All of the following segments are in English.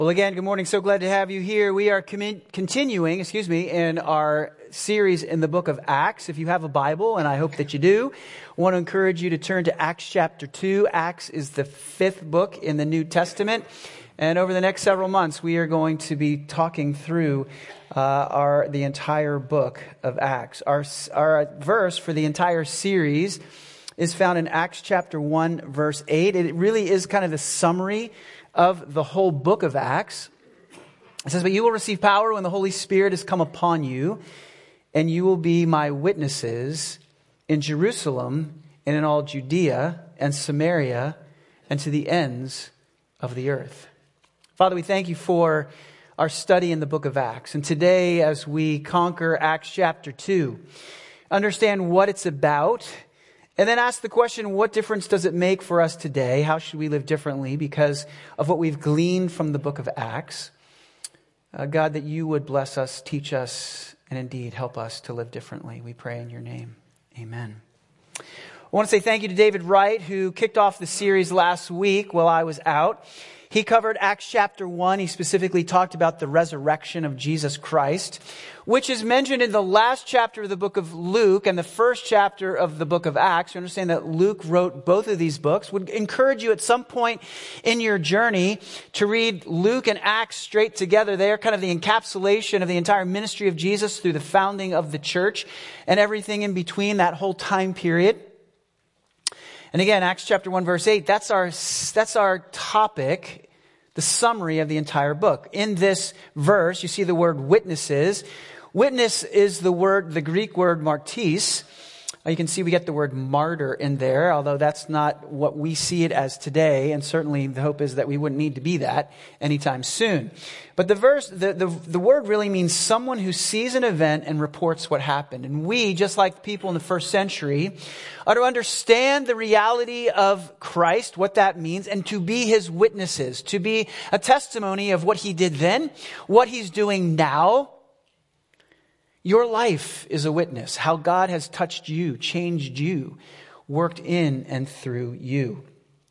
Well, again, good morning. So glad to have you here. We are continuing, in our series in the book of Acts. If you have a Bible, and I hope that you do, I want to encourage you to turn to Acts chapter 2. Acts is the fifth book in the New Testament. And over the next several months, we are going to be talking through the entire book of Acts. Our verse for the entire series is found in Acts chapter 1, verse 8. It really is kind of the summary of the whole book of Acts. It says, "But you will receive power when the Holy Spirit has come upon you, and you will be my witnesses in Jerusalem and in all Judea and Samaria and to the ends of the earth." Father, we thank you for our study in the book of Acts. And today, as we conquer Acts chapter 2, understand what it's about, and then ask the question, what difference does it make for us today? How should we live differently because of what we've gleaned from the book of Acts? God, that you would bless us, teach us, and indeed help us to live differently. We pray in your name. Amen. I want to say thank you to David Wright, who kicked off the series last week while I was out. He covered Acts chapter 1. He specifically talked about the resurrection of Jesus Christ, which is mentioned in the last chapter of the book of Luke and the first chapter of the book of Acts. You understand that Luke wrote both of these books. Would encourage you at some point in your journey to read Luke and Acts straight together. They are kind of the encapsulation of the entire ministry of Jesus through the founding of the church and everything in between that whole time period. And again, Acts chapter 1, verse 8, that's our topic, the summary of the entire book. In this verse, you see the word witnesses. Witness is the Greek word martis. You can see we get the word martyr in there, although that's not what we see it as today. And certainly the hope is that we wouldn't need to be that anytime soon. But the word really means someone who sees an event and reports what happened. And we, just like the people in the first century, are to understand the reality of Christ, what that means, and to be his witnesses, to be a testimony of what he did then, what he's doing now. Your life is a witness, how God has touched you, changed you, worked in and through you.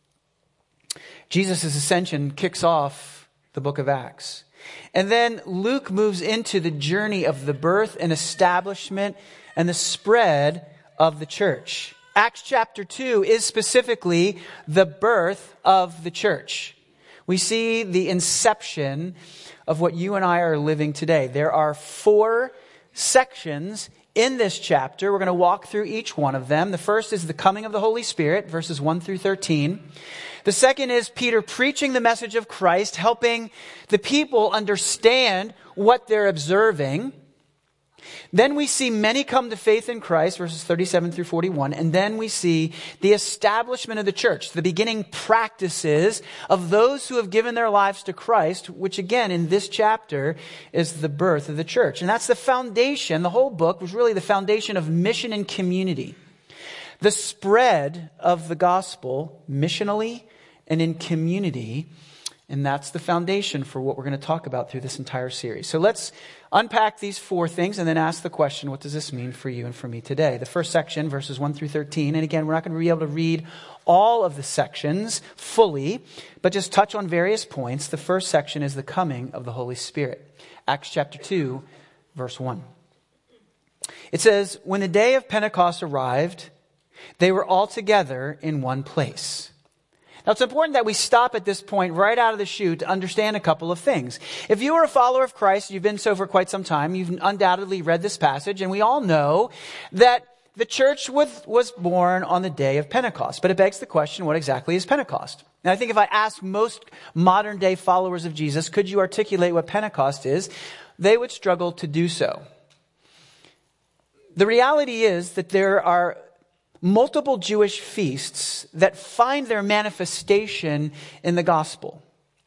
Jesus' ascension kicks off the book of Acts. And then Luke moves into the journey of the birth and establishment and the spread of the church. Acts chapter 2 is specifically the birth of the church. We see the inception of what you and I are living today. There are 4 sections in this chapter. We're going to walk through each one of them. The first is the coming of the Holy Spirit, verses 1 through 13. The second is Peter preaching the message of Christ, helping the people understand what they're observing. Then we see many come to faith in Christ, verses 37 through 41. And then we see the establishment of the church, the beginning practices of those who have given their lives to Christ, which again in this chapter is the birth of the church. And that's the foundation. The whole book was really the foundation of mission and community. The spread of the gospel missionally and in community. And that's the foundation for what we're going to talk about through this entire series. So let's unpack these 4 things and then ask the question, what does this mean for you and for me today? The first section, verses 1 through 13. And again, we're not going to be able to read all of the sections fully, but just touch on various points. The first section is the coming of the Holy Spirit. Acts chapter 2, verse 1. It says, "When the day of Pentecost arrived, they were all together in one place." Now, it's important that we stop at this point right out of the chute to understand a couple of things. If you are a follower of Christ, you've been so for quite some time, you've undoubtedly read this passage, and we all know that the church was born on the day of Pentecost. But it begs the question, what exactly is Pentecost? And I think if I ask most modern day followers of Jesus, could you articulate what Pentecost is? They would struggle to do so. The reality is that there are multiple Jewish feasts that find their manifestation in the gospel.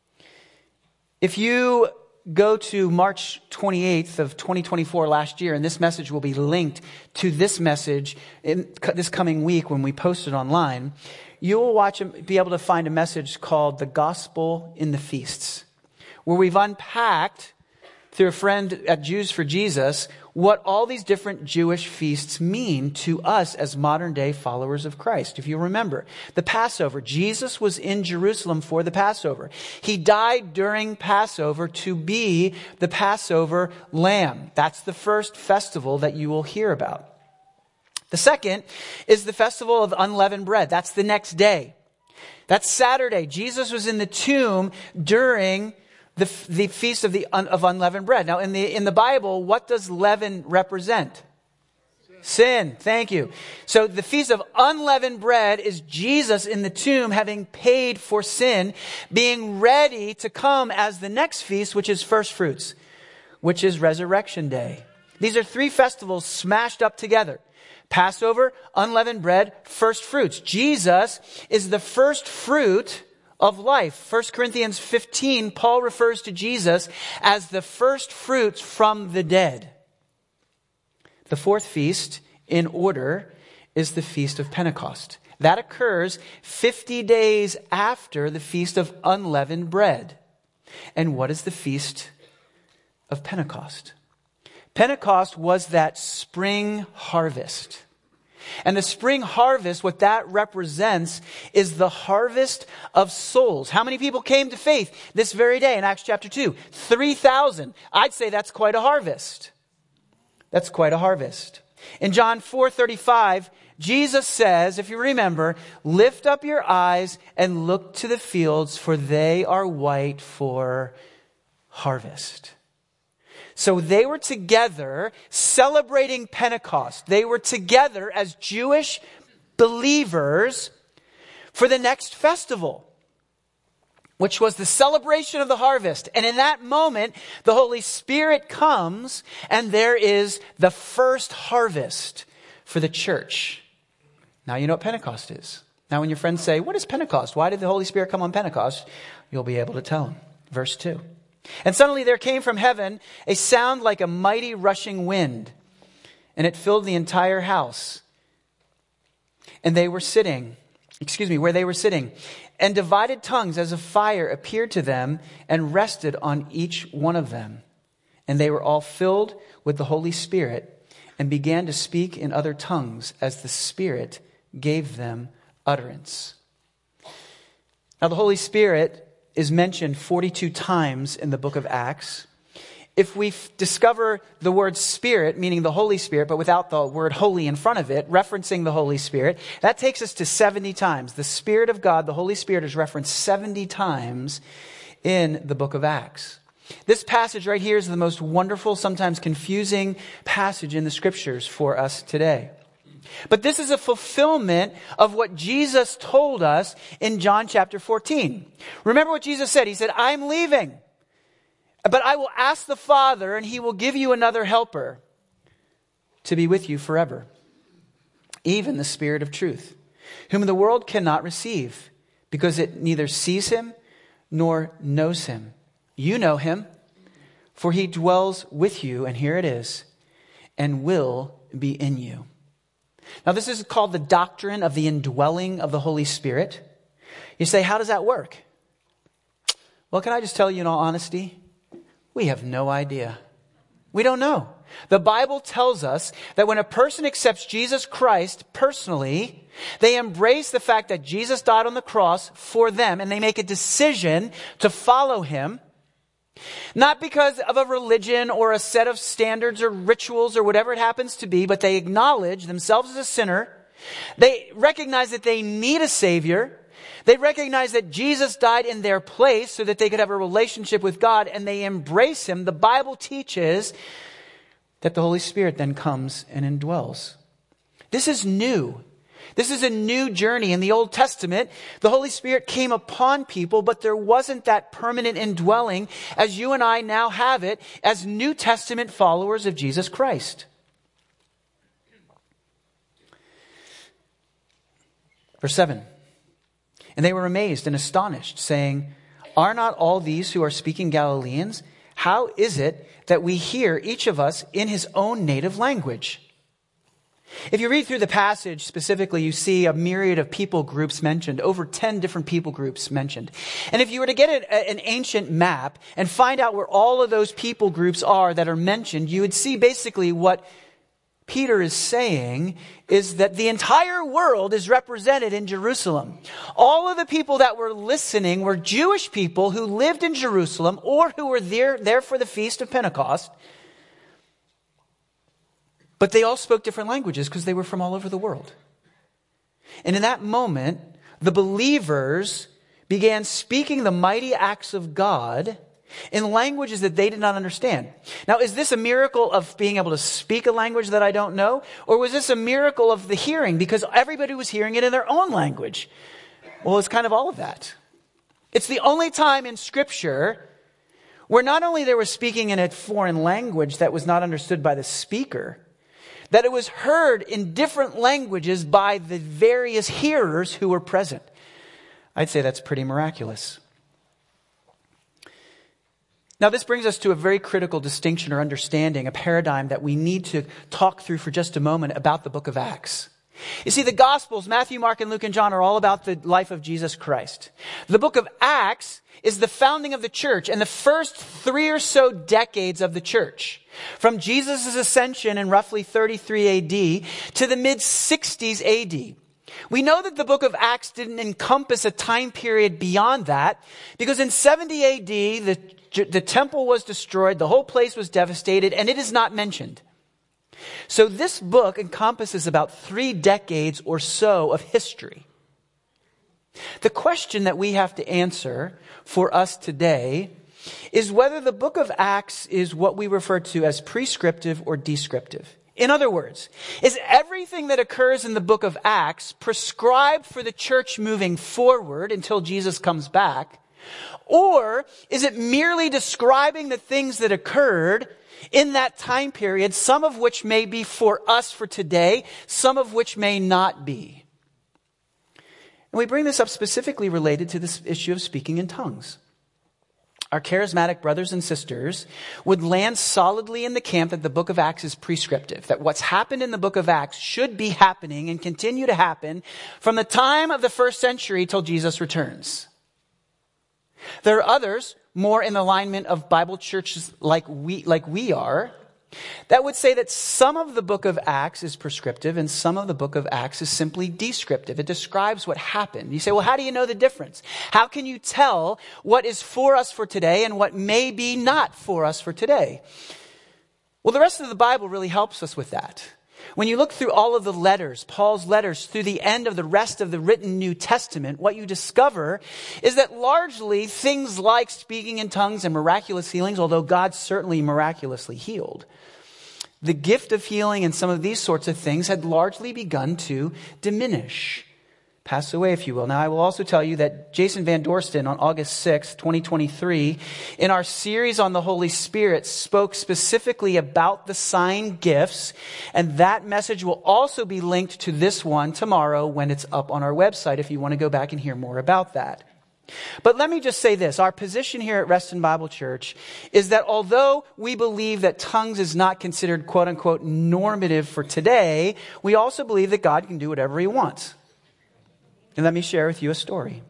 If you go to March 28th of 2024 last year, and this message will be linked to this message in this coming week when we post it online, you will be able to find a message called The Gospel in the Feasts, where we've unpacked through a friend at Jews for Jesus what all these different Jewish feasts mean to us as modern day followers of Christ. If you remember, the Passover, Jesus was in Jerusalem for the Passover. He died during Passover to be the Passover lamb. That's the first festival that you will hear about. The second is the festival of unleavened bread. That's the next day. That's Saturday. Jesus was in the tomb during the feast of unleavened bread. Now, in the Bible, what does leaven represent? Sin. Thank you. So the feast of unleavened bread is Jesus in the tomb having paid for sin, being ready to come as the next feast, which is first fruits, which is Resurrection Day. These are three festivals smashed up together. Passover, unleavened bread, first fruits. Jesus is the first fruit of life. 1 Corinthians 15, Paul refers to Jesus as the first fruits from the dead. The fourth feast in order is the Feast of Pentecost. That occurs 50 days after the Feast of Unleavened Bread. And what is the Feast of Pentecost? Pentecost was that spring harvest. And the spring harvest, what that represents is the harvest of souls. How many people came to faith this very day in Acts chapter 2? 3,000. I'd say that's quite a harvest. That's quite a harvest. In John 4:35, Jesus says, if you remember, lift up your eyes and look to the fields, for they are white for harvest. So they were together celebrating Pentecost. They were together as Jewish believers for the next festival, which was the celebration of the harvest. And in that moment, the Holy Spirit comes and there is the first harvest for the church. Now you know what Pentecost is. Now when your friends say, what is Pentecost? Why did the Holy Spirit come on Pentecost? You'll be able to tell them. Verse 2. And suddenly there came from heaven a sound like a mighty rushing wind, and it filled the entire house. And they were sitting, where they were sitting, and divided tongues as of fire appeared to them and rested on each one of them. And they were all filled with the Holy Spirit and began to speak in other tongues as the Spirit gave them utterance. Now the Holy Spirit is mentioned 42 times in the book of Acts. If we discover the word Spirit, meaning the Holy Spirit, but without the word holy in front of it, referencing the Holy Spirit, that takes us to 70 times. The Spirit of God, the Holy Spirit, is referenced 70 times in the book of Acts. This passage right here is the most wonderful, sometimes confusing passage in the scriptures for us today. But this is a fulfillment of what Jesus told us in John chapter 14. Remember what Jesus said. He said, I'm leaving, but I will ask the Father, and he will give you another helper to be with you forever. Even the Spirit of truth, whom the world cannot receive, because it neither sees him nor knows him. You know him, for he dwells with you, and here it is, and will be in you. Now, this is called the doctrine of the indwelling of the Holy Spirit. You say, how does that work? Well, can I just tell you in all honesty? We have no idea. We don't know. The Bible tells us that when a person accepts Jesus Christ personally, they embrace the fact that Jesus died on the cross for them, and they make a decision to follow him. Not because of a religion or a set of standards or rituals or whatever it happens to be, but they acknowledge themselves as a sinner. They recognize that they need a Savior. They recognize that Jesus died in their place so that they could have a relationship with God, and they embrace him. The Bible teaches that the Holy Spirit then comes and indwells. This is new. This is a new journey. In the Old Testament, the Holy Spirit came upon people, but there wasn't that permanent indwelling as you and I now have it as New Testament followers of Jesus Christ. Verse 7. And they were amazed and astonished, saying, are not all these who are speaking Galileans? How is it that we hear each of us in his own native language? If you read through the passage specifically, you see a myriad of people groups mentioned, over 10 different people groups mentioned. And if you were to get an ancient map and find out where all of those people groups are that are mentioned, you would see basically what Peter is saying is that the entire world is represented in Jerusalem. All of the people that were listening were Jewish people who lived in Jerusalem or who were there for the Feast of Pentecost. But they all spoke different languages because they were from all over the world. And in that moment, the believers began speaking the mighty acts of God in languages that they did not understand. Now, is this a miracle of being able to speak a language that I don't know? Or was this a miracle of the hearing because everybody was hearing it in their own language? Well, it's kind of all of that. It's the only time in Scripture where not only they were speaking in a foreign language that was not understood by the speaker, that it was heard in different languages by the various hearers who were present. I'd say that's pretty miraculous. Now, this brings us to a very critical distinction or understanding, a paradigm that we need to talk through for just a moment about the book of Acts. You see, the Gospels, Matthew, Mark, and Luke, and John are all about the life of Jesus Christ. The book of Acts is the founding of the church and the first 3 or so decades of the church. From Jesus' ascension in roughly 33 AD to the mid-60s AD. We know that the book of Acts didn't encompass a time period beyond that because in 70 AD, the temple was destroyed, the whole place was devastated, and it is not mentioned. So this book encompasses about 3 decades or so of history. The question that we have to answer for us today is whether the book of Acts is what we refer to as prescriptive or descriptive. In other words, is everything that occurs in the book of Acts prescribed for the church moving forward until Jesus comes back? Or is it merely describing the things that occurred in that time period, some of which may be for us for today, some of which may not be? And we bring this up specifically related to this issue of speaking in tongues. Our charismatic brothers and sisters would land solidly in the camp that the book of Acts is prescriptive, that what's happened in the book of Acts should be happening and continue to happen from the time of the first century till Jesus returns. There are others, more in alignment of Bible churches like we are, that would say that some of the book of Acts is prescriptive and some of the book of Acts is simply descriptive. It describes what happened. You say, well, how do you know the difference? How can you tell what is for us for today and what may be not for us for today? Well, the rest of the Bible really helps us with that. When you look through all of the letters, Paul's letters, through the end of the rest of the written New Testament, what you discover is that largely things like speaking in tongues and miraculous healings, although God certainly miraculously healed, the gift of healing and some of these sorts of things had largely begun to diminish, pass away, if you will. Now, I will also tell you that Jason Van Dorsten on August 6, 2023, in our series on the Holy Spirit, spoke specifically about the sign gifts, and that message will also be linked to this one tomorrow when it's up on our website if you want to go back and hear more about that. But let me just say this. Our position here at Reston Bible Church is that although we believe that tongues is not considered quote unquote normative for today, we also believe that God can do whatever he wants. And let me share with you a story.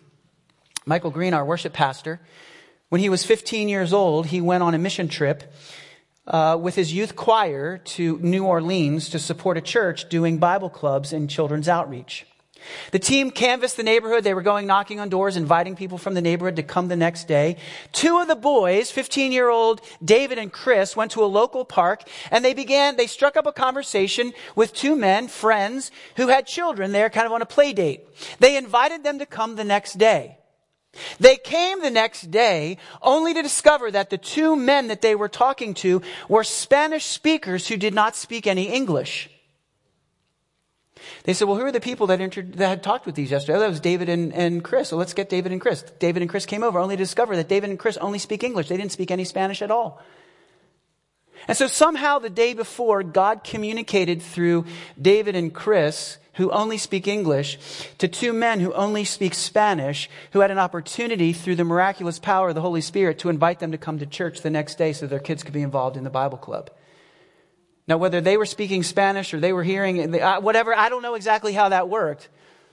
Michael Green, our worship pastor, when he was 15 years old, he went on a mission trip with his youth choir to New Orleans to support a church doing Bible clubs and children's outreach. The team canvassed the neighborhood. They were going knocking on doors, inviting people from the neighborhood to come the next day. 2 of the boys, 15-year-old David and Chris, went to a local park and they struck up a conversation with 2 men, friends, who had children there kind of on a play date. They invited them to come the next day. They came the next day only to discover that the 2 men that they were talking to were Spanish speakers who did not speak any English. They said, well, who are the people that had talked with these yesterday? Oh, that was David and Chris. So let's get David and Chris. David and Chris came over only to discover that David and Chris only speak English. They didn't speak any Spanish at all. And so somehow the day before, God communicated through David and Chris, who only speak English, to 2 men who only speak Spanish, who had an opportunity through the miraculous power of the Holy Spirit to invite them to come to church the next day so their kids could be involved in the Bible club. Now, whether they were speaking Spanish or they were hearing, whatever, I don't know exactly how that worked.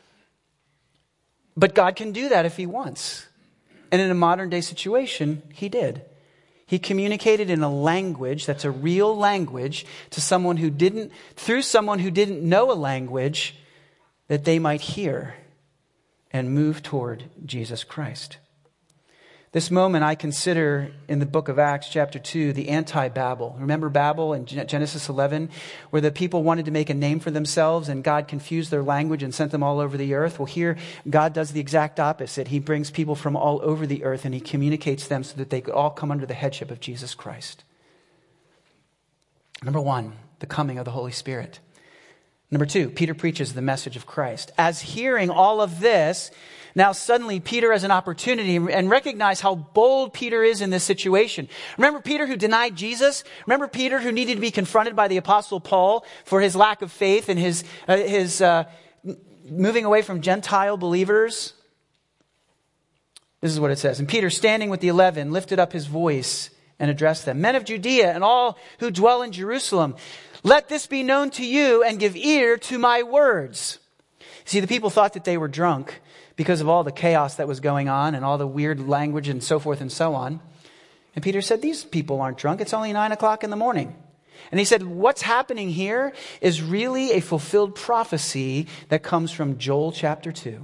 But God can do that if he wants. And in a modern day situation, he did. He communicated in a language that's a real language to someone who didn't, through someone who didn't know a language, that they might hear and move toward Jesus Christ. This moment I consider in the book of Acts chapter 2, the anti-Babel. Remember Babel in Genesis 11, where the people wanted to make a name for themselves and God confused their language and sent them all over the earth? Well, here God does the exact opposite. He brings people from all over the earth and he communicates them so that they could all come under the headship of Jesus Christ. Number one, the coming of the Holy Spirit. Number two, Peter preaches the message of Christ. As hearing all of this, now suddenly Peter has an opportunity, and recognize how bold Peter is in this situation. Remember Peter who denied Jesus? Remember Peter who needed to be confronted by the Apostle Paul for his lack of faith and his moving away from Gentile believers? This is what it says. And Peter, standing with the 11, lifted up his voice and addressed them. Men of Judea and all who dwell in Jerusalem, let this be known to you and give ear to my words. See, the people thought that they were drunk because of all the chaos that was going on and all the weird language and so forth and so on. And Peter said, these people aren't drunk. It's only 9 o'clock in the morning. And he said, what's happening here is really a fulfilled prophecy that comes from Joel chapter 2.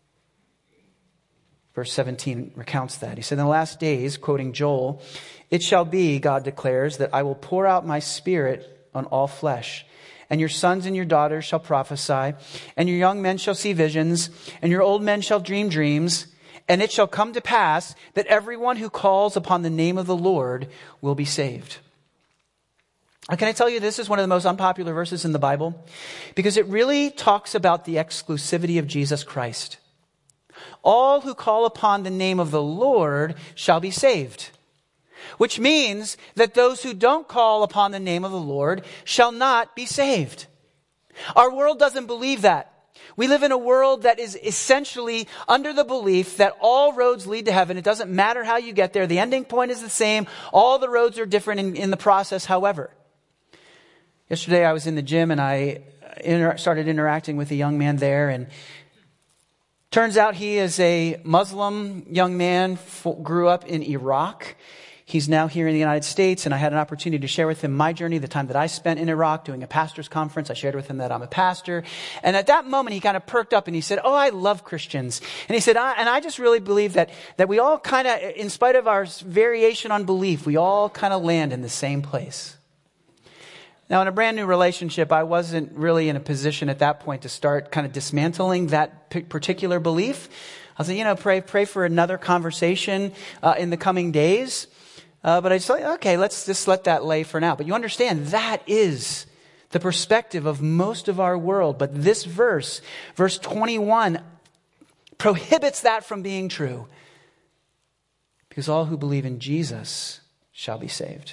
Verse 17 recounts that. He said, in the last days, quoting Joel, it shall be, God declares, that I will pour out my spirit on all flesh. And your sons and your daughters shall prophesy, and your young men shall see visions, and your old men shall dream dreams. And it shall come to pass that everyone who calls upon the name of the Lord will be saved. Can I tell you, this is one of the most unpopular verses in the Bible, because it really talks about the exclusivity of Jesus Christ. All who call upon the name of the Lord shall be saved. Which means that those who don't call upon the name of the Lord shall not be saved. Our world doesn't believe that. We live in a world that is essentially under the belief that all roads lead to heaven. It doesn't matter how you get there. The ending point is the same. All the roads are different in the process, however. Yesterday I was in the gym and I started interacting with a young man there, and turns out he is a Muslim young man, grew up in Iraq. He's now here in the United States, and I had an opportunity to share with him my journey, the time that I spent in Iraq doing a pastor's conference. I shared with him that I'm a pastor. And at that moment, he kind of perked up and he said, oh, I love Christians. And he said, I just really believe that we all kind of, in spite of our variation on belief, we all kind of land in the same place. Now, in a brand new relationship, I wasn't really in a position at that point to start kind of dismantling that particular belief. I said, pray for another conversation in the coming days. But I just thought, okay, let's just let that lay for now. But you understand, that is the perspective of most of our world. But this verse 21, prohibits that from being true. Because all who believe in Jesus shall be saved.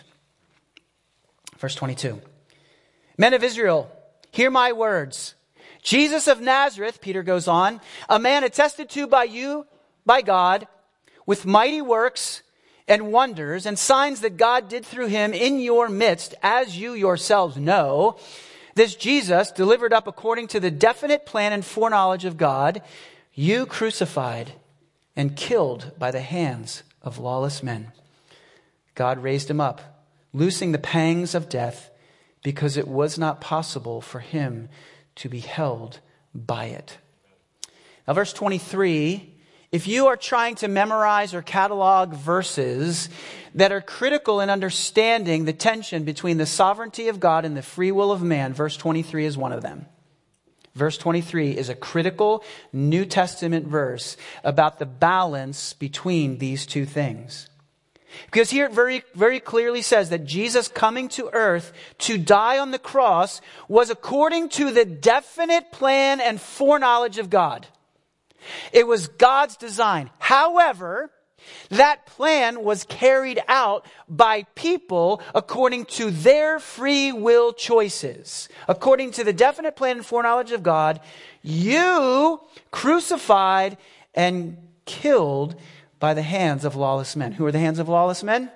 Verse 22. Men of Israel, hear my words. Jesus of Nazareth, Peter goes on, a man attested to by you, by God, with mighty works and wonders and signs that God did through him in your midst, as you yourselves know. This Jesus, delivered up according to the definite plan and foreknowledge of God, you crucified and killed by the hands of lawless men. God raised him up, loosing the pangs of death, because it was not possible for him to be held by it. Now, verse 23, if you are trying to memorize or catalog verses that are critical in understanding the tension between the sovereignty of God and the free will of man, verse 23 is one of them. Verse 23 is a critical New Testament verse about the balance between these two things. Because here it very, very clearly says that Jesus coming to earth to die on the cross was according to the definite plan and foreknowledge of God. It was God's design. However, that plan was carried out by people according to their free will choices. According to the definite plan and foreknowledge of God, you crucified and killed by the hands of lawless men. Who are the hands of lawless men?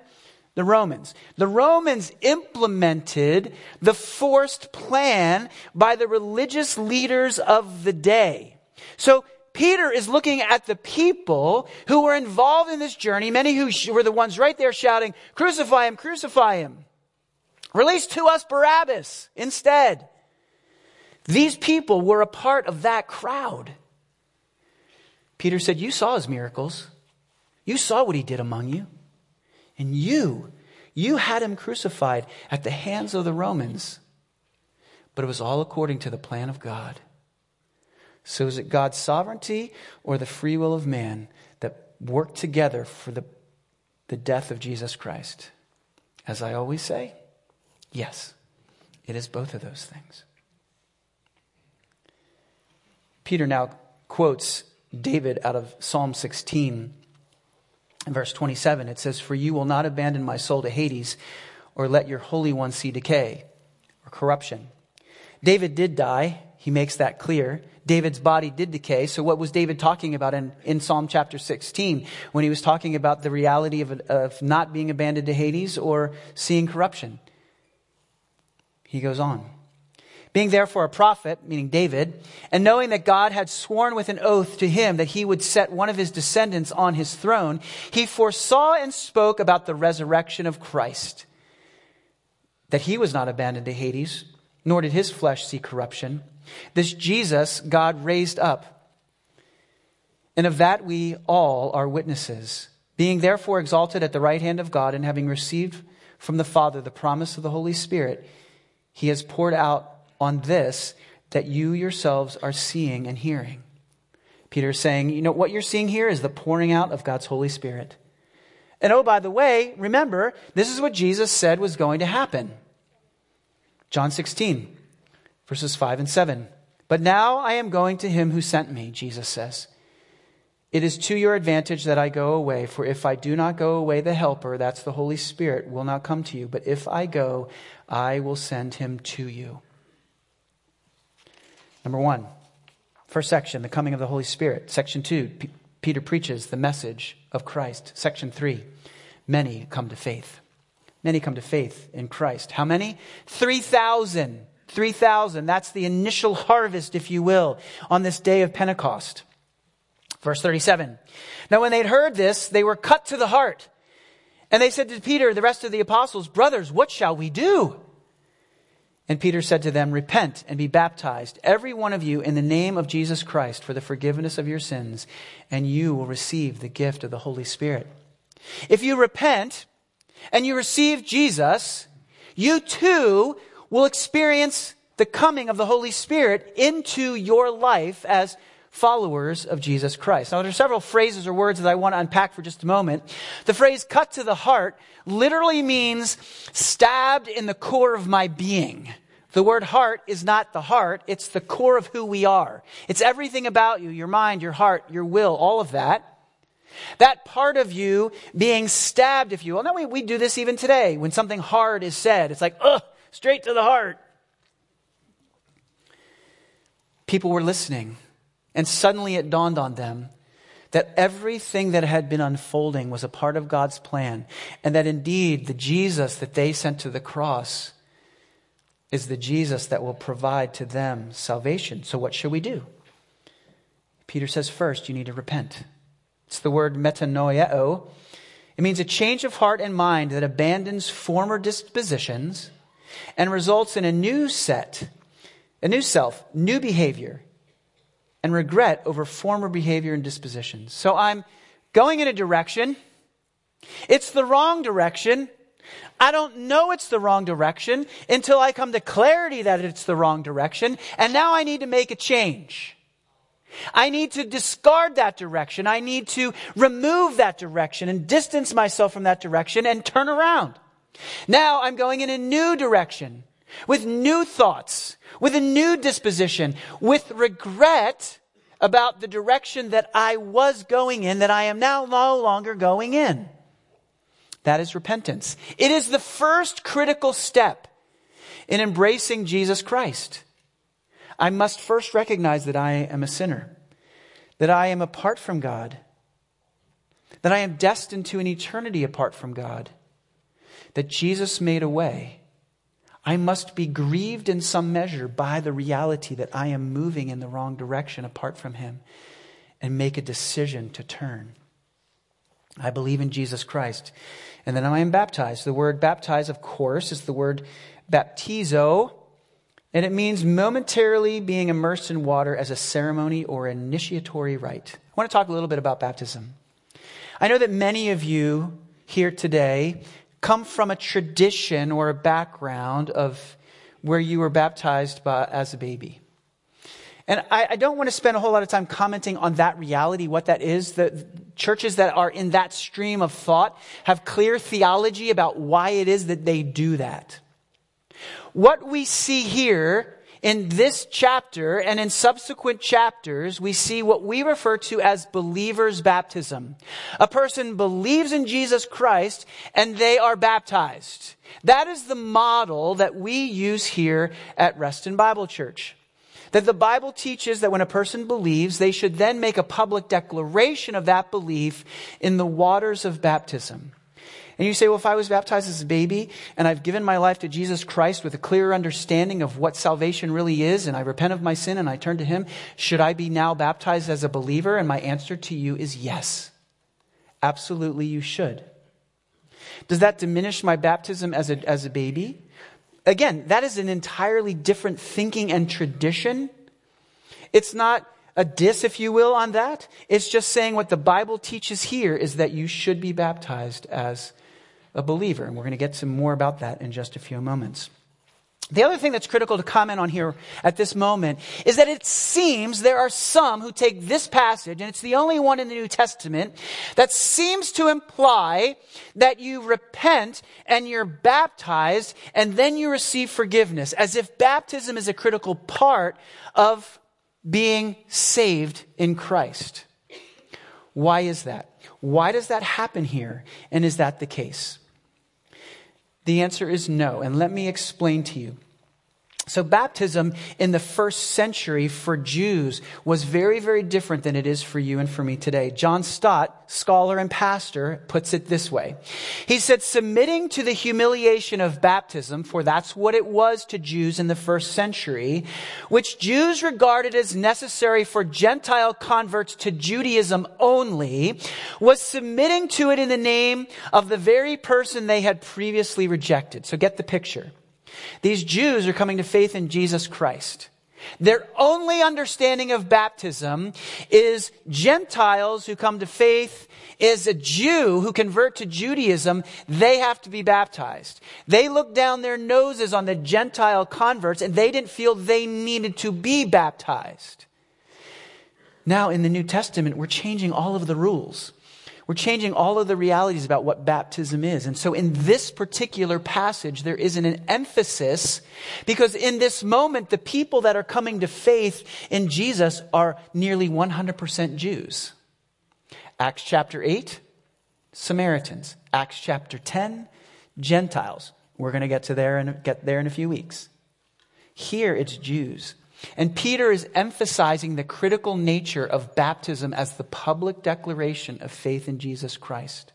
The Romans. The Romans implemented the forced plan by the religious leaders of the day. So Peter is looking at the people who were involved in this journey, many who were the ones right there shouting, "Crucify him, crucify him. Release to us Barabbas instead." These people were a part of that crowd. Peter said, "You saw his miracles. You saw what he did among you. And you had him crucified at the hands of the Romans. But it was all according to the plan of God. So is it God's sovereignty or the free will of man that worked together for the death of Jesus Christ?" As I always say, yes, it is both of those things. Peter now quotes David out of Psalm 16. In verse 27, it says, "For you will not abandon my soul to Hades, or let your Holy One see decay," or corruption. David did die. He makes that clear. David's body did decay. So what was David talking about in Psalm chapter 16 when he was talking about the reality of not being abandoned to Hades or seeing corruption? He goes on. "Being therefore a prophet," meaning David, "and knowing that God had sworn with an oath to him that he would set one of his descendants on his throne, he foresaw and spoke about the resurrection of Christ, that he was not abandoned to Hades, nor did his flesh see corruption. This Jesus God raised up, and of that we all are witnesses. Being therefore exalted at the right hand of God, and having received from the Father the promise of the Holy Spirit, he has poured out on this that you yourselves are seeing and hearing." Peter is saying, what you're seeing here is the pouring out of God's Holy Spirit. And oh, by the way, remember, this is what Jesus said was going to happen. John 16, verses 5 and 7. "But now I am going to him who sent me," Jesus says. "It is to your advantage that I go away, for if I do not go away, the Helper," that's the Holy Spirit, "will not come to you. But if I go, I will send him to you." Number one, first section, the coming of the Holy Spirit. Section 2, Peter preaches the message of Christ. Section 3, many come to faith. Many come to faith in Christ. How many? 3,000. 3,000. That's the initial harvest, if you will, on this day of Pentecost. Verse 37. "Now when they'd heard this, they were cut to the heart. And they said to Peter and the rest of the apostles, 'Brothers, what shall we do?' And Peter said to them, 'Repent and be baptized, every one of you, in the name of Jesus Christ for the forgiveness of your sins, and you will receive the gift of the Holy Spirit.'" If you repent and you receive Jesus, you too will experience the coming of the Holy Spirit into your life as followers of Jesus Christ. Now, there are several phrases or words that I want to unpack for just a moment. The phrase "cut to the heart" literally means stabbed in the core of my being. The word heart is not the heart, it's the core of who we are. It's everything about you, your mind, your heart, your will, all of that. That part of you being stabbed, if you will. Now, we do this even today. When something hard is said, it's like, straight to the heart. People were listening. And suddenly it dawned on them that everything that had been unfolding was a part of God's plan. And that indeed the Jesus that they sent to the cross is the Jesus that will provide to them salvation. So what should we do? Peter says first, you need to repent. It's the word metanoeo. It means a change of heart and mind that abandons former dispositions and results in a new self, new behavior, and regret over former behavior and dispositions. So I'm going in a direction. It's the wrong direction. I don't know it's the wrong direction until I come to clarity that it's the wrong direction. And now I need to make a change. I need to discard that direction. I need to remove that direction and distance myself from that direction and turn around. Now I'm going in a new direction with new thoughts, with a new disposition, with regret about the direction that I was going in, that I am now no longer going in. That is repentance. It is the first critical step in embracing Jesus Christ. I must first recognize that I am a sinner, that I am apart from God, that I am destined to an eternity apart from God. that Jesus made a way, I must be grieved in some measure by the reality that I am moving in the wrong direction apart from him and make a decision to turn. I believe in Jesus Christ, and then I am baptized. The word baptize, of course, is the word baptizo, and it means momentarily being immersed in water as a ceremony or initiatory rite. I want to talk a little bit about baptism. I know that many of you here today come from a tradition or a background of where you were baptized as a baby. And I don't want to spend a whole lot of time commenting on that reality, what that is. The churches that are in that stream of thought have clear theology about why it is that they do that. What we see here in this chapter and in subsequent chapters, we see what we refer to as believer's baptism. A person believes in Jesus Christ and they are baptized. That is the model that we use here at Reston Bible Church. That the Bible teaches that when a person believes, they should then make a public declaration of that belief in the waters of baptism. And you say, well, if I was baptized as a baby and I've given my life to Jesus Christ with a clear understanding of what salvation really is, and I repent of my sin and I turn to him, should I be now baptized as a believer? And my answer to you is yes. Absolutely, you should. Does that diminish my baptism as a baby? Again, that is an entirely different thinking and tradition. It's not a diss, if you will, on that. It's just saying what the Bible teaches here is that you should be baptized as a believer. And we're going to get some more about that in just a few moments. The other thing that's critical to comment on here at this moment is that it seems there are some who take this passage, and it's the only one in the New Testament, that seems to imply that you repent and you're baptized and then you receive forgiveness, as if baptism is a critical part of being saved in Christ. Why is that? Why does that happen here? And is that the case? The answer is no, and let me explain to you. So baptism in the first century for Jews was very, very different than it is for you and for me today. John Stott, scholar and pastor, puts it this way. He said, submitting to the humiliation of baptism, for that's what it was to Jews in the first century, which Jews regarded as necessary for Gentile converts to Judaism only, was submitting to it in the name of the very person they had previously rejected. So get the picture. These Jews are coming to faith in Jesus Christ. Their only understanding of baptism is Gentiles who come to faith, is a Jew who convert to Judaism, they have to be baptized. They look down their noses on the Gentile converts and they didn't feel they needed to be baptized. Now in the New Testament, we're changing all of the rules. We're changing all of the realities about what baptism is. And so in this particular passage, there is an emphasis because in this moment, the people that are coming to faith in Jesus are nearly 100% Jews. Acts chapter 8, Samaritans. Acts chapter 10, Gentiles. We're going to get there in a few weeks. Here it's Jews. And Peter is emphasizing the critical nature of baptism as the public declaration of faith in Jesus Christ.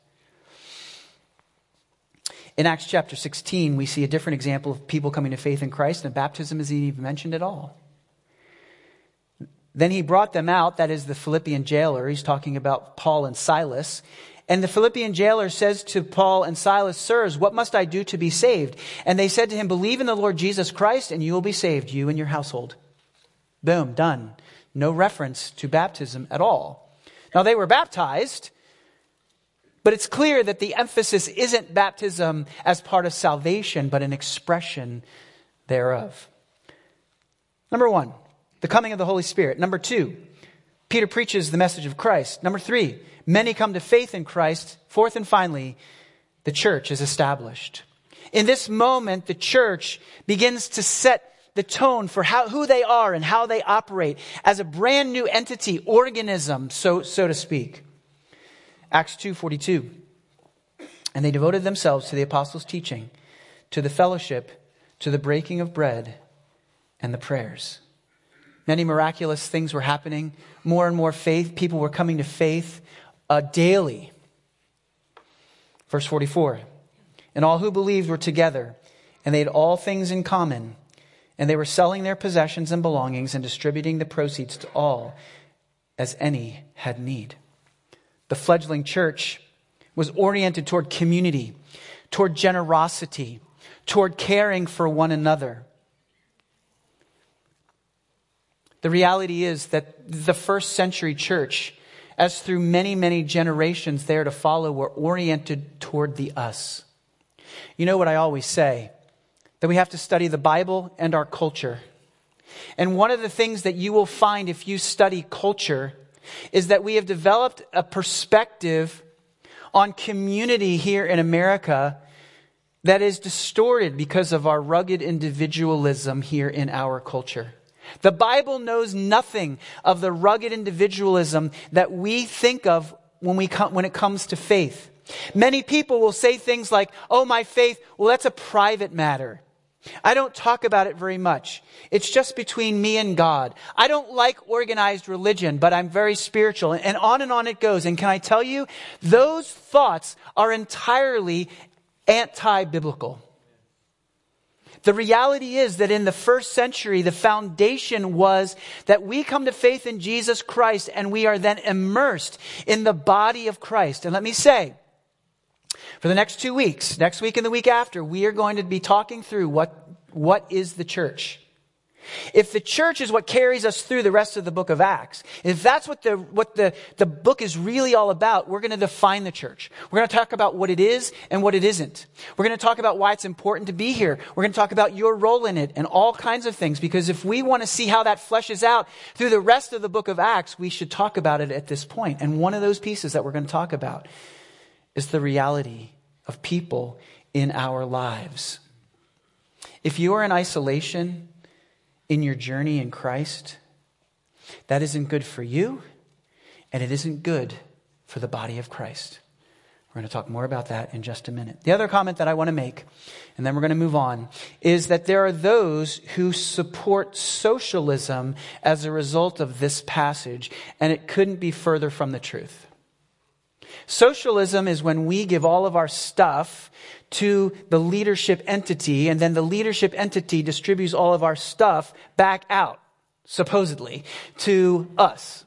In Acts chapter 16, we see a different example of people coming to faith in Christ, and baptism isn't even mentioned at all. Then he brought them out, that is the Philippian jailer. He's talking about Paul and Silas. And the Philippian jailer says to Paul and Silas, sirs, what must I do to be saved? And they said to him, believe in the Lord Jesus Christ, and you will be saved, you and your household. Boom, done. No reference to baptism at all. Now they were baptized, but it's clear that the emphasis isn't baptism as part of salvation, but an expression thereof. Number one, the coming of the Holy Spirit. Number two, Peter preaches the message of Christ. Number three, many come to faith in Christ. Fourth and finally, the church is established. In this moment, the church begins to set the tone for who they are and how they operate as a brand new entity, organism, so to speak. Acts 2:42. And they devoted themselves to the apostles' teaching, to the fellowship, to the breaking of bread, and the prayers. Many miraculous things were happening. More and more faith. People were coming to faith daily. Verse 44. And all who believed were together, and they had all things in common. And they were selling their possessions and belongings and distributing the proceeds to all as any had need. The fledgling church was oriented toward community, toward generosity, toward caring for one another. The reality is that the first century church, as through many, many generations there to follow, were oriented toward the us. You know what I always say? That we have to study the Bible and our culture. And one of the things that you will find if you study culture is that we have developed a perspective on community here in America that is distorted because of our rugged individualism here in our culture. The Bible knows nothing of the rugged individualism that we think of when it comes to faith. Many people will say things like, oh, my faith, well, that's a private matter. I don't talk about it very much. It's just between me and God. I don't like organized religion, but I'm very spiritual. And on it goes. And can I tell you, those thoughts are entirely anti-biblical. The reality is that in the first century, the foundation was that we come to faith in Jesus Christ and we are then immersed in the body of Christ. And let me say, for the next 2 weeks, next week and the week after, we are going to be talking through what is the church. If the church is what carries us through the rest of the book of Acts, if that's what the book is really all about, we're going to define the church. We're going to talk about what it is and what it isn't. We're going to talk about why it's important to be here. We're going to talk about your role in it and all kinds of things. Because if we want to see how that fleshes out through the rest of the book of Acts, we should talk about it at this point. And one of those pieces that we're going to talk about is the reality of people in our lives. If you are in isolation in your journey in Christ, that isn't good for you, and it isn't good for the body of Christ. We're going to talk more about that in just a minute. The other comment that I want to make, and then we're going to move on, is that there are those who support socialism as a result of this passage, and it couldn't be further from the truth. Socialism is when we give all of our stuff to the leadership entity, and then the leadership entity distributes all of our stuff back out, supposedly, to us.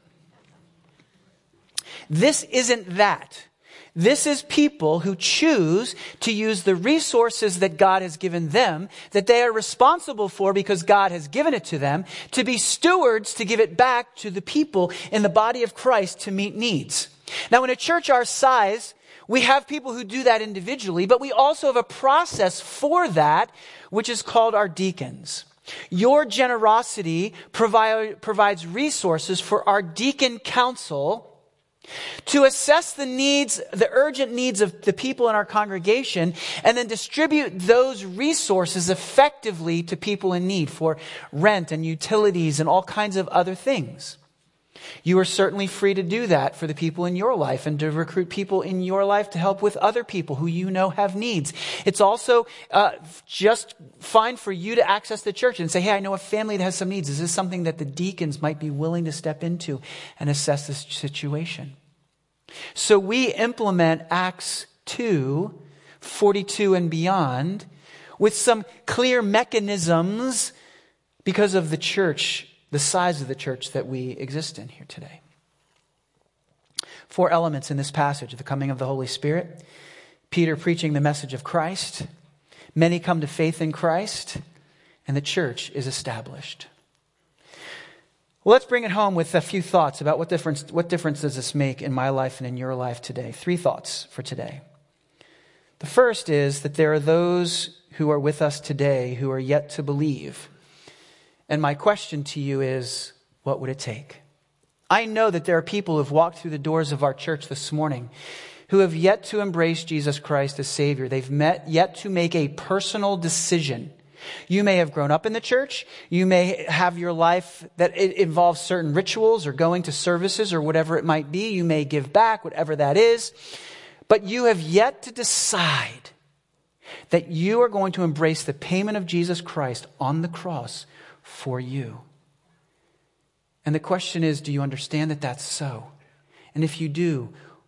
This isn't that. This is people who choose to use the resources that God has given them, that they are responsible for because God has given it to them, to be stewards to give it back to the people in the body of Christ to meet needs. Now, in a church our size, we have people who do that individually, but we also have a process for that, which is called our deacons. Your generosity provides resources for our deacon council to assess the needs, the urgent needs of the people in our congregation, and then distribute those resources effectively to people in need for rent and utilities and all kinds of other things. You are certainly free to do that for the people in your life and to recruit people in your life to help with other people who you know have needs. It's also just fine for you to access the church and say, hey, I know a family that has some needs. Is this something that the deacons might be willing to step into and assess this situation? So we implement Acts 2:42 and beyond with some clear mechanisms because of the church, the size of the church that we exist in here today. 4 elements in this passage: the coming of the Holy Spirit, Peter preaching the message of Christ, many come to faith in Christ, and the church is established. Well, let's bring it home with a few thoughts about what difference does this make in my life and in your life today. 3 thoughts for today. The first is that there are those who are with us today who are yet to believe. And my question to you is, what would it take? I know that there are people who have walked through the doors of our church this morning who have yet to embrace Jesus Christ as Savior. They've yet to make a personal decision. You may have grown up in the church. You may have your life that it involves certain rituals or going to services or whatever it might be. You may give back, whatever that is. But you have yet to decide that you are going to embrace the payment of Jesus Christ on the cross for you. And the question is, do you understand that that's so? And if you do,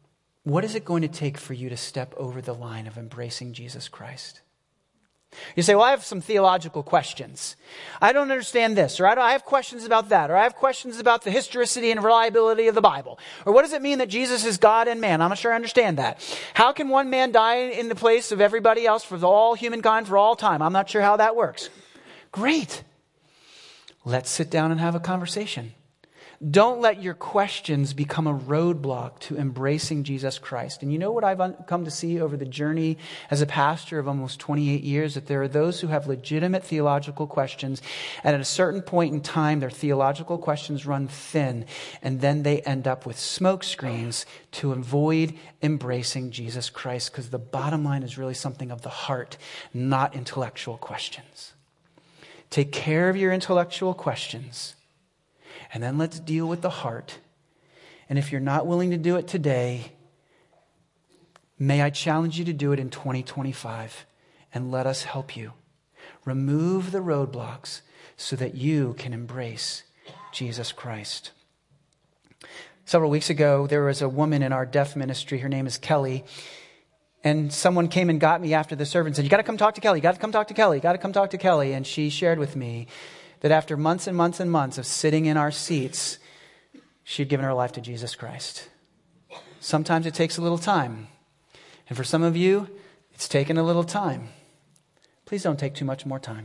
what is it going to take for you to step over the line of embracing Jesus Christ? You say, well, I have some theological questions. I don't understand this, or I have questions about that, or I have questions about the historicity and reliability of the Bible. Or what does it mean that Jesus is God and man? I'm not sure I understand that. How can one man die in the place of everybody else for all humankind for all time? I'm not sure how that works. Great. Let's sit down and have a conversation. Don't let your questions become a roadblock to embracing Jesus Christ. And you know what I've come to see over the journey as a pastor of almost 28 years? That there are those who have legitimate theological questions, and at a certain point in time, their theological questions run thin, and then they end up with smoke screens to avoid embracing Jesus Christ, because the bottom line is really something of the heart, not intellectual questions. Take care of your intellectual questions. And then let's deal with the heart. And if you're not willing to do it today, may I challenge you to do it in 2025. And let us help you. Remove the roadblocks so that you can embrace Jesus Christ. Several weeks ago, there was a woman in our deaf ministry. Her name is Kelly. And someone came and got me after the service and said, you got to come talk to Kelly. You got to come talk to Kelly. You got to come talk to Kelly. And she shared with me that after months and months and months of sitting in our seats, she'd given her life to Jesus Christ. Sometimes it takes a little time. And for some of you, it's taken a little time. Please don't take too much more time.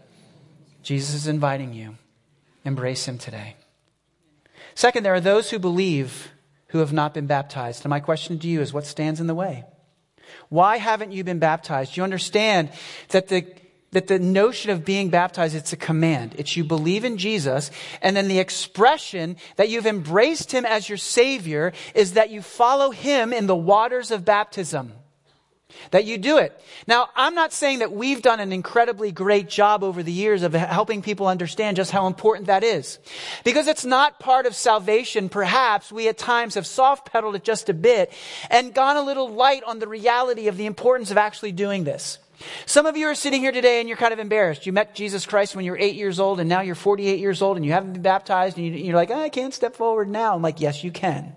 Jesus is inviting you. Embrace him today. Second, there are those who believe who have not been baptized. And my question to you is, what stands in the way? Why haven't you been baptized? You understand that the notion of being baptized, it's a command. It's you believe in Jesus, and then the expression that you've embraced him as your Savior is that you follow him in the waters of baptism. That you do it. Now, I'm not saying that we've done an incredibly great job over the years of helping people understand just how important that is. Because it's not part of salvation, perhaps we at times have soft-pedaled it just a bit and gone a little light on the reality of the importance of actually doing this. Some of you are sitting here today and you're kind of embarrassed. You met Jesus Christ when you were 8 years old, and now you're 48 years old and you haven't been baptized, and you're like, I can't step forward now. I'm like, yes, you can.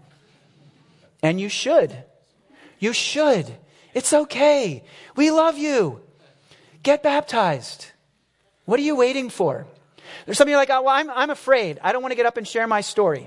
And you should. You should. It's okay. We love you. Get baptized. What are you waiting for? There's some of you like, oh, well, I'm afraid. I don't want to get up and share my story.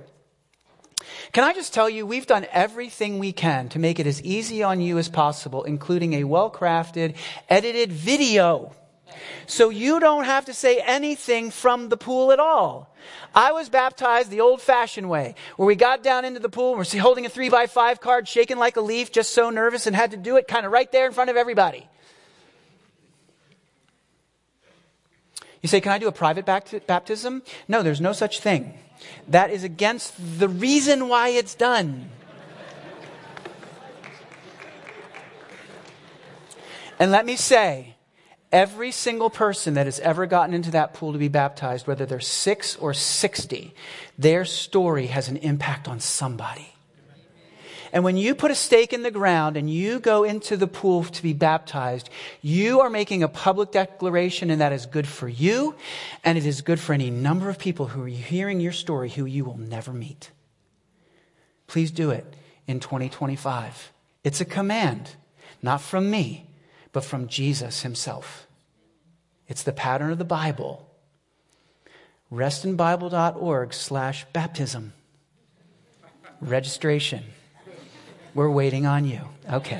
Can I just tell you, we've done everything we can to make it as easy on you as possible, including a well-crafted, edited video. So you don't have to say anything from the pool at all. I was baptized the old-fashioned way, where we got down into the pool, and we're holding a 3x5 card, shaking like a leaf, just so nervous, and had to do it kind of right there in front of everybody. You say, can I do a private baptism? No, there's no such thing. That is against the reason why it's done. And let me say, every single person that has ever gotten into that pool to be baptized, whether they're 6 or 60, their story has an impact on somebody. And when you put a stake in the ground and you go into the pool to be baptized, you are making a public declaration, and that is good for you, and it is good for any number of people who are hearing your story who you will never meet. Please do it in 2025. It's a command, not from me, but from Jesus himself. It's the pattern of the Bible. restinbible.org/baptism. Registration. We're waiting on you. Okay.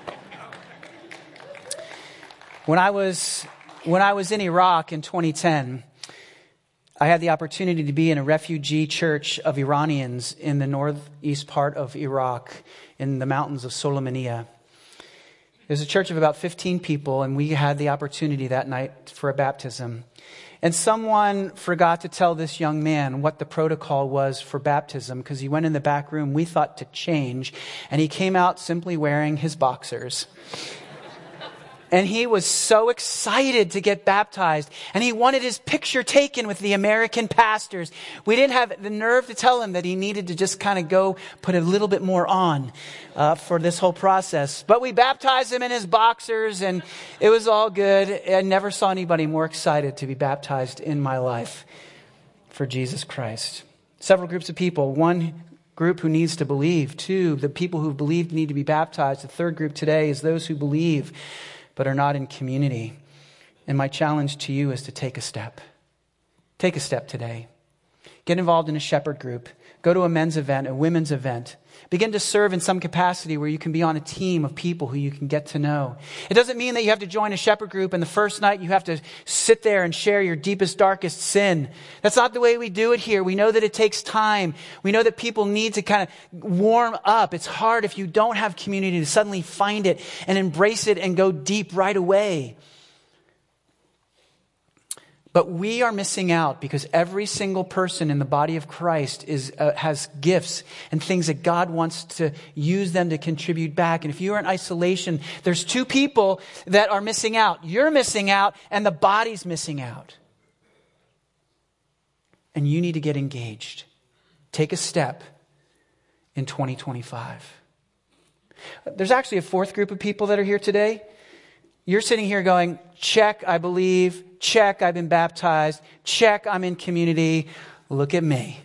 When I was in Iraq in 2010, I had the opportunity to be in a refugee church of Iranians in the northeast part of Iraq, in the mountains of Sulaymaniyah. It was a church of about 15 people, and we had the opportunity that night for a baptism. And someone forgot to tell this young man what the protocol was for baptism, because he went in the back room, we thought, to change, and he came out simply wearing his boxers. And he was so excited to get baptized, and he wanted his picture taken with the American pastors. We didn't have the nerve to tell him that he needed to just kind of go put a little bit more on for this whole process. But we baptized him in his boxers, and it was all good. I never saw anybody more excited to be baptized in my life for Jesus Christ. Several groups of people. One group who needs to believe. 2, the people who've believed need to be baptized. The third group today is those who believe but are not in community. And my challenge to you is to take a step. Take a step today. Get involved in a shepherd group. Go to a men's event, a women's event. Begin to serve in some capacity where you can be on a team of people who you can get to know. It doesn't mean that you have to join a shepherd group and the first night you have to sit there and share your deepest, darkest sin. That's not the way we do it here. We know that it takes time. We know that people need to kind of warm up. It's hard if you don't have community to suddenly find it and embrace it and go deep right away. But we are missing out because every single person in the body of Christ has gifts and things that God wants to use them to contribute back. And if you are in isolation, there's 2 people that are missing out. You're missing out and the body's missing out. And you need to get engaged. Take a step in 2025. There's actually a 4th group of people that are here today. You're sitting here going, check, I believe. Check, I've been baptized. Check, I'm in community. Look at me.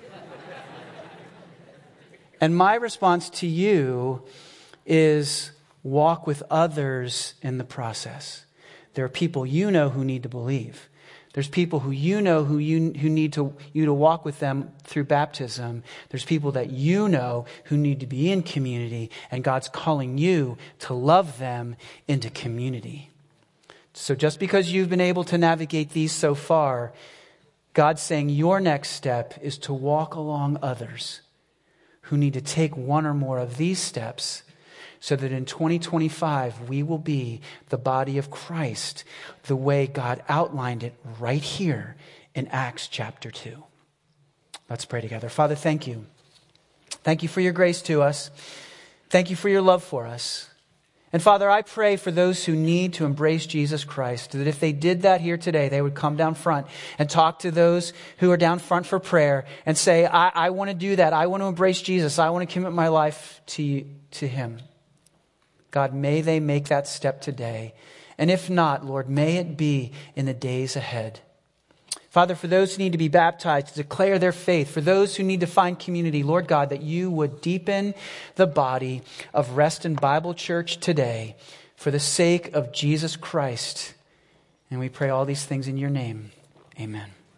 And my response to you is walk with others in the process. There are people you know who need to believe. There's people who you know who need you to walk with them through baptism. There's people that you know who need to be in community, and God's calling you to love them into community. So just because you've been able to navigate these so far, God's saying your next step is to walk along others who need to take one or more of these steps so that in 2025, we will be the body of Christ the way God outlined it right here in Acts chapter 2. Let's pray together. Father, thank you. Thank you for your grace to us. Thank you for your love for us. And Father, I pray for those who need to embrace Jesus Christ, that if they did that here today, they would come down front and talk to those who are down front for prayer and say, I want to do that. I want to embrace Jesus. I want to commit my life to Him. God, may they make that step today. And if not, Lord, may it be in the days ahead. Father, for those who need to be baptized, to declare their faith, for those who need to find community, Lord God, that you would deepen the body of Reston Bible Church today for the sake of Jesus Christ. And we pray all these things in your name. Amen.